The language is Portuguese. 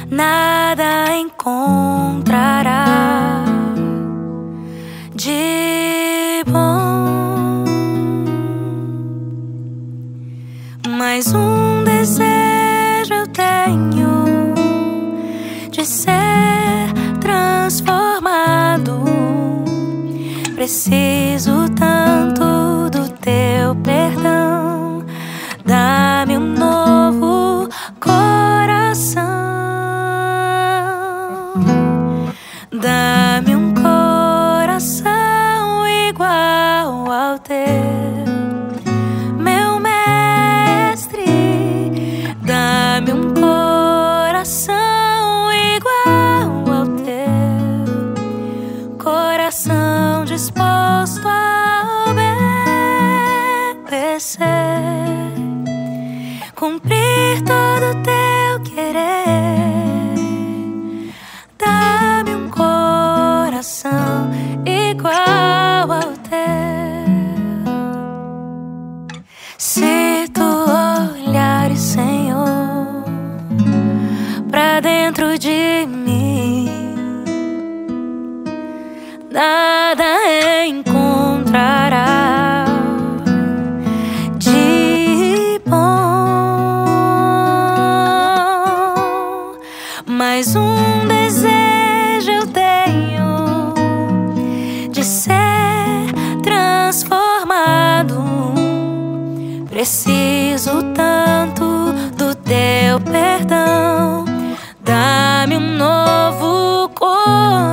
nada encontrará de bom. Mas um desejo eu tenho de ser transformado. Preciso tanto do teu perdão. Dá-me um novo coração. Dá-me um coração igual ao teu, meu mestre. Dá-me um coração igual ao teu, coração disposto a obedecer, cumprir todo o teu querer. Dá-me um coração igual ao teu. Se tu olhares, Senhor, pra dentro de mim, nada encontrará de bom. Mas um desejo eu tenho de ser transformado. Preciso tanto do teu perdão. Dá-me um novo coração.